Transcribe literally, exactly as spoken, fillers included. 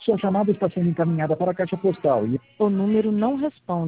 Sua chamada está sendo encaminhada para a caixa postal e O número não responde.